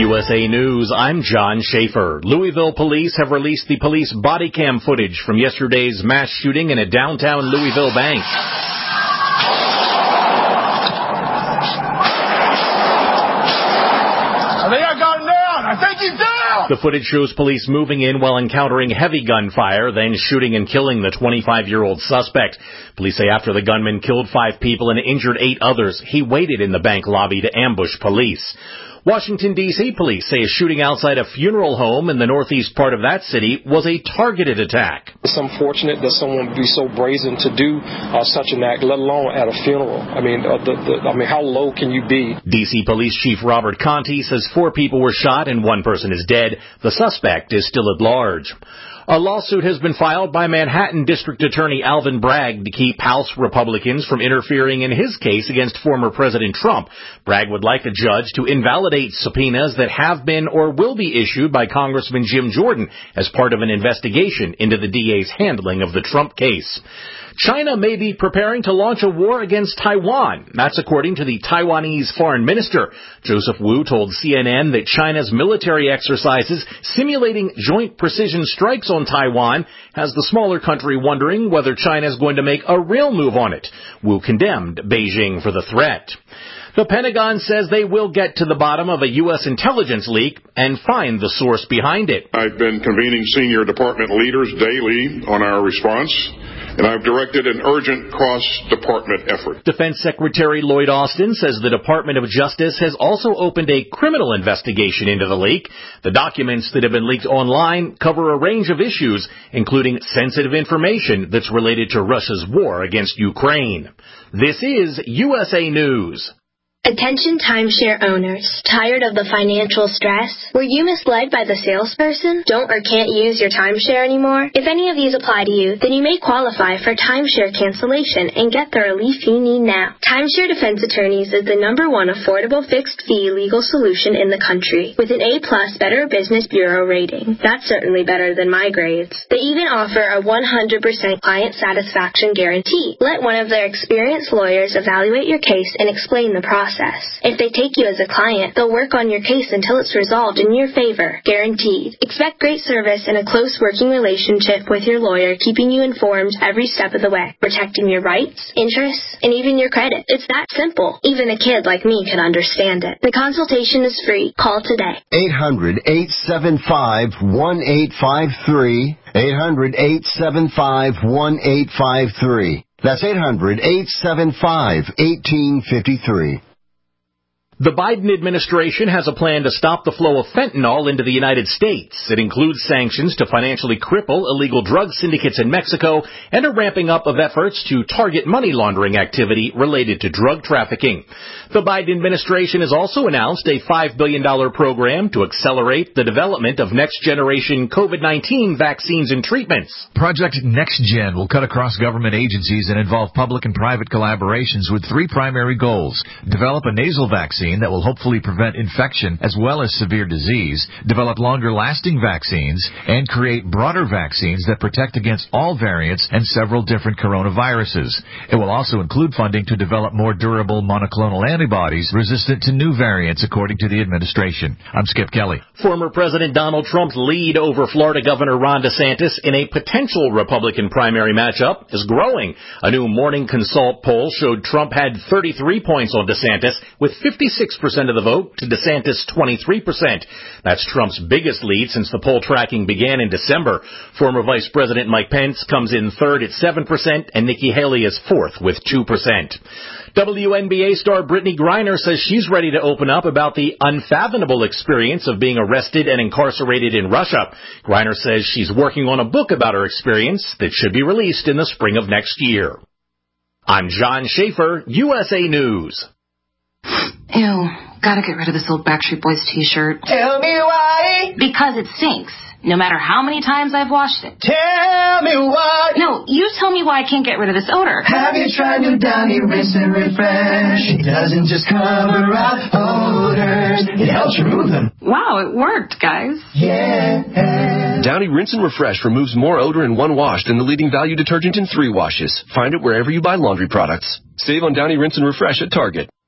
USA News, I'm John Schaefer. Louisville police have released the police body cam footage from yesterday's mass shooting in a downtown Louisville bank. I think I got him down. I think he's down. The footage shows police moving in while encountering heavy gunfire, then shooting and killing the 25-year-old suspect. Police say after the gunman killed 5 people and injured 8 others, he waited in the bank lobby to ambush police. Washington, D.C. police say a shooting outside a funeral home in the northeast part of that city was a targeted attack. It's unfortunate that someone would be so brazen to do such an act, let alone at a funeral. I mean, how low can you be? D.C. Police Chief Robert Conti says 4 people were shot and 1 person is dead. The suspect is still at large. A lawsuit has been filed by Manhattan District Attorney Alvin Bragg to keep House Republicans from interfering in his case against former President Trump. Bragg would like the judge to invalidate subpoenas that have been or will be issued by Congressman Jim Jordan as part of an investigation into the DA's handling of the Trump case. China may be preparing to launch a war against Taiwan. That's according to the Taiwanese foreign minister. Joseph Wu told CNN that China's military exercises simulating joint precision strikes on Taiwan has the smaller country wondering whether China is going to make a real move on it. Wu condemned Beijing for the threat. The Pentagon says they will get to the bottom of a U.S. intelligence leak and find the source behind it. I've been convening senior department leaders daily on our response, and I've directed an urgent cross-department effort. Defense Secretary Lloyd Austin says the Department of Justice has also opened a criminal investigation into the leak. The documents that have been leaked online cover a range of issues, including sensitive information that's related to Russia's war against Ukraine. This is USA News. Attention timeshare owners. Tired of the financial stress? Were you misled by the salesperson? Don't or can't use your timeshare anymore? If any of these apply to you, then you may qualify for timeshare cancellation and get the relief you need now. Timeshare Defense Attorneys is the #1 affordable fixed-fee legal solution in the country, with an A+ Better Business Bureau rating. That's certainly better than my grades. They even offer a 100% client satisfaction guarantee. Let one of their experienced lawyers evaluate your case and explain the process. If they take you as a client, they'll work on your case until it's resolved in your favor, guaranteed. Expect great service and a close working relationship with your lawyer, keeping you informed every step of the way, protecting your rights, interests, and even your credit. It's that simple. Even a kid like me can understand it. The consultation is free. Call today. 800-875-1853. 800-875-1853. That's 800-875-1853. The Biden administration has a plan to stop the flow of fentanyl into the United States. It includes sanctions to financially cripple illegal drug syndicates in Mexico and a ramping up of efforts to target money laundering activity related to drug trafficking. The Biden administration has also announced a $5 billion program to accelerate the development of next-generation COVID-19 vaccines and treatments. Project NextGen will cut across government agencies and involve public and private collaborations with 3 primary goals: develop a nasal vaccine that will hopefully prevent infection as well as severe disease, develop longer-lasting vaccines, and create broader vaccines that protect against all variants and several different coronaviruses. It will also include funding to develop more durable monoclonal antibodies resistant to new variants, according to the administration. I'm Skip Kelly. Former President Donald Trump's lead over Florida Governor Ron DeSantis in a potential Republican primary matchup is growing. A new Morning Consult poll showed Trump had 33 points on DeSantis, with 56% of the vote to DeSantis 23%. That's Trump's biggest lead since the poll tracking began in December. Former Vice President Mike Pence comes in third at 7%, and Nikki Haley is fourth with 2%. WNBA star Brittany Griner says she's ready to open up about the unfathomable experience of being arrested and incarcerated in Russia. Griner says she's working on a book about her experience that should be released in the spring of next year. I'm John Schaefer, USA News. Ew, gotta get rid of this old Backstreet Boys t-shirt. Tell me why. Because it stinks, no matter how many times I've washed it. Tell me why. No, you tell me why I can't get rid of this odor. Have you tried new Downy Rinse and Refresh? It doesn't just cover up odors, it helps remove them. Wow, it worked, guys. Yeah. Downy Rinse and Refresh removes more odor in 1 wash than the leading value detergent in 3 washes. Find it wherever you buy laundry products. Save on Downy Rinse and Refresh at Target.